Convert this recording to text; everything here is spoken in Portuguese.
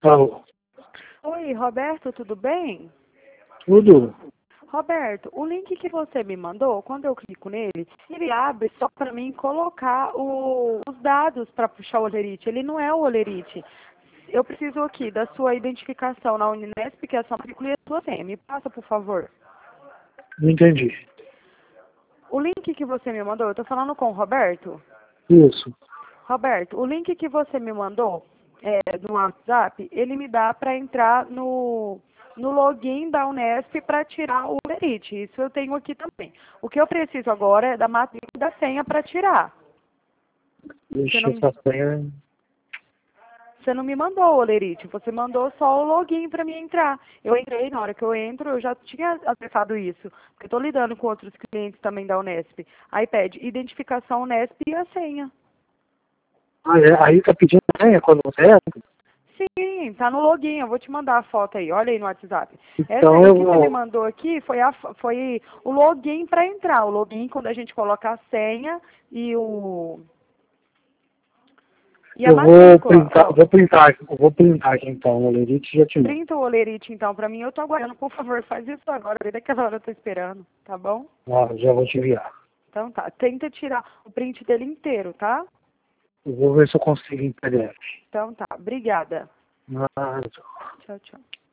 Alô. Oi, Roberto, tudo bem? Tudo? Roberto, o link que você me mandou, quando eu clico nele, ele abre só para mim colocar os dados para puxar o Olerite. Ele não é o Olerite. Eu preciso aqui da sua identificação na Uninesp, que é a sua matrícula e a sua senha. Me passa, por favor. Não entendi. O link que você me mandou, eu estou falando com o Roberto? Isso. Roberto, o link que você me mandou no WhatsApp, ele me dá para entrar no login da Unesp para tirar o Olerite. Isso eu tenho aqui também. O que eu preciso agora é da matrícula e da senha para tirar. Ixi, essa senha... Você não me mandou o Olerite, você mandou só o login para mim entrar. Eu entrei, na hora que eu entro, eu já tinha acessado isso, porque eu estou lidando com outros clientes também da Unesp. Aí pede identificação Unesp e a senha. Ah, é? Aí tá pedindo senha quando você entra? Sim, tá no login, eu vou te mandar a foto aí, olha aí no WhatsApp. Então O eu que você me vou... mandou aqui foi o login para entrar. O login quando a gente coloca a senha e a Eu vou matrícula. printar, vou printar aqui então, o Lerite já te mando. Printa o Olerite então para mim, eu tô aguardando, por favor, faz isso agora, desde aquela hora eu tô esperando, tá bom? Ah, já vou te enviar. Então tá, tenta tirar o print dele inteiro, tá? Eu vou ver se eu consigo em PDF. Então tá, obrigada. Ah, Tchau, tchau.